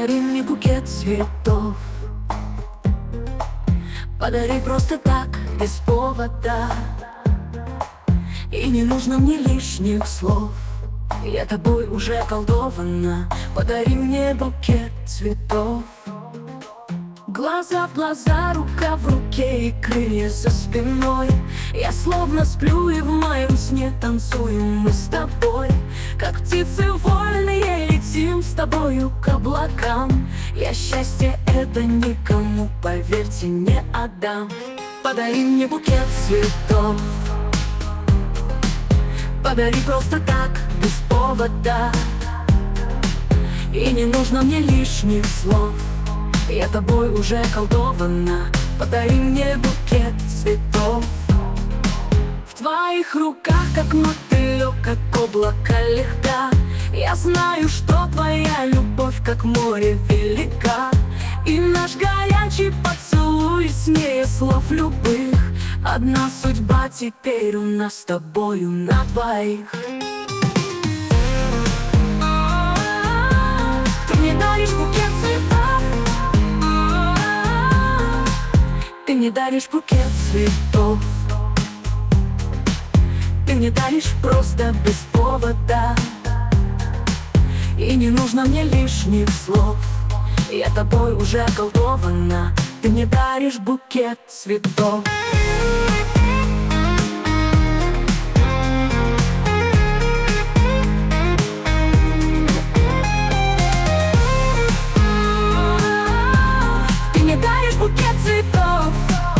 Подари мне букет цветов. Подари просто так, без повода. И не нужно мне лишних слов. Я тобой уже околдована. Подари мне букет цветов. Глаза в глаза, рука в руке и крылья за спиной. Я словно сплю, и в моем сне танцуем мы с тобой. Как птицы вольные летим с тобою к облакам. Я счастье это никому, поверьте, не отдам. Подари мне букет цветов. Подари просто так, без повода. И не нужно мне лишних слов. Я тобой уже околдована. Подари мне букет цветов. В твоих руках, как мотылек, как облако легка. Я знаю, что твоя любовь, как море, велика. И наш горячий поцелуй яснее слов любых. Одна судьба теперь у нас с тобою на двоих. Ты мне даришь букет цветов. Ты мне даришь букет цветов. Ты мне даришь просто без повода. И не нужно мне лишних слов. Я тобой уже околдована. Ты мне даришь букет цветов. Ты мне даришь букет цветов.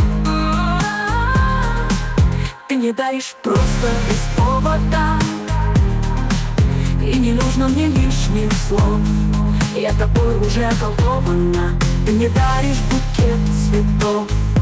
Ты мне даришь просто без повода. И не нужно мне лишних слов. Я тобой уже околдована. Ты мне даришь букет цветов.